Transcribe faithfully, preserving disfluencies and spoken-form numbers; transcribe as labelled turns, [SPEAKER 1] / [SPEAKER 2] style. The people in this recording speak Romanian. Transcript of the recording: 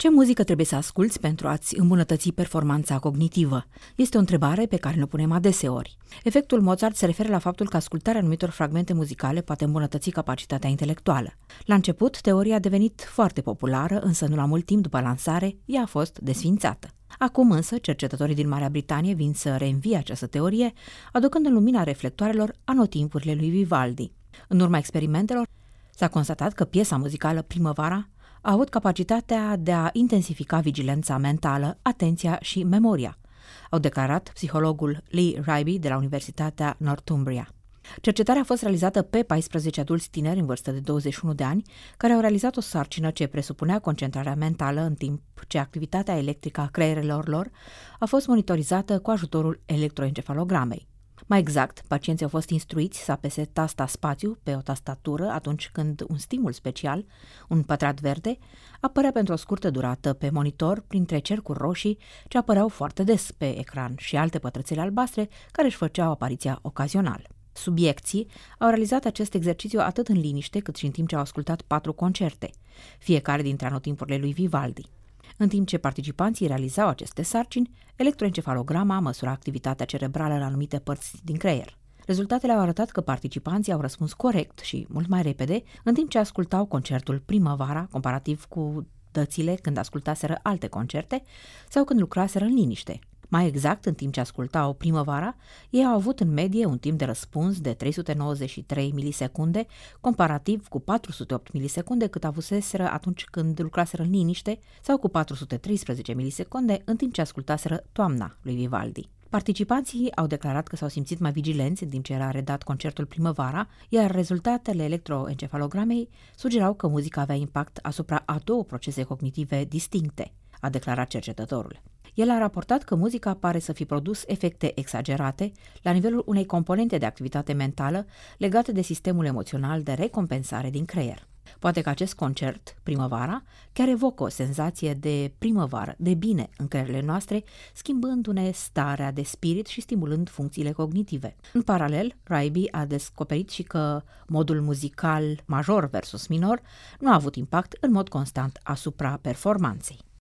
[SPEAKER 1] Ce muzică trebuie să asculți pentru a-ți îmbunătăți performanța cognitivă? Este o întrebare pe care ne punem adeseori. Efectul Mozart se referă la faptul că ascultarea anumitor fragmente muzicale poate îmbunătăți capacitatea intelectuală. La început, teoria a devenit foarte populară, însă nu la mult timp după lansare, ea a fost desființată. Acum însă, cercetătorii din Marea Britanie vin să reînvie această teorie, aducând în lumina reflectoarelor anotimpurile lui Vivaldi. În urma experimentelor, s-a constatat că piesa muzicală Primăvara a avut capacitatea de a intensifica vigilența mentală, atenția și memoria, au declarat psihologul Lee Ribey de la Universitatea Northumbria. Cercetarea a fost realizată pe paisprezece adulți tineri în vârstă de douăzeci și unu de ani, care au realizat o sarcină ce presupunea concentrarea mentală în timp ce activitatea electrică a creierelor lor a fost monitorizată cu ajutorul electroencefalogramei. Mai exact, pacienții au fost instruiți să apese tasta spațiu pe o tastatură atunci când un stimul special, un pătrat verde, apărea pentru o scurtă durată pe monitor printre cercuri roșii ce apăreau foarte des pe ecran și alte pătrățele albastre care își făceau apariția ocazional. Subiecții au realizat acest exercițiu atât în liniște cât și în timp ce au ascultat patru concerte, fiecare dintre anotimpurile lui Vivaldi. În timp ce participanții realizau aceste sarcini, electroencefalograma măsura activitatea cerebrală în anumite părți din creier. Rezultatele au arătat că participanții au răspuns corect și mult mai repede, în timp ce ascultau concertul Primăvara, comparativ cu dățile când ascultaseră alte concerte sau când lucraseră în liniște. Mai exact, în timp ce ascultau Primăvara, ei au avut în medie un timp de răspuns de trei sute nouăzeci și trei milisecunde, comparativ cu patru sute opt milisecunde cât avuseseră atunci când lucraseră în liniște sau cu patru sute treisprezece milisecunde în timp ce ascultaseră Toamna lui Vivaldi. Participanții au declarat că s-au simțit mai vigilenți în timp ce era redat concertul Primăvara, iar rezultatele electroencefalogramei sugerau că muzica avea impact asupra a două procese cognitive distincte, a declarat cercetătorul. El a raportat că muzica pare să fi produs efecte exagerate la nivelul unei componente de activitate mentală legate de sistemul emoțional de recompensare din creier. Poate că acest concert, Primăvara, chiar evocă o senzație de primăvară, de bine în creierele noastre, schimbându-ne starea de spirit și stimulând funcțiile cognitive. În paralel, Ribey a descoperit și că modul muzical major versus minor nu a avut impact în mod constant asupra performanței.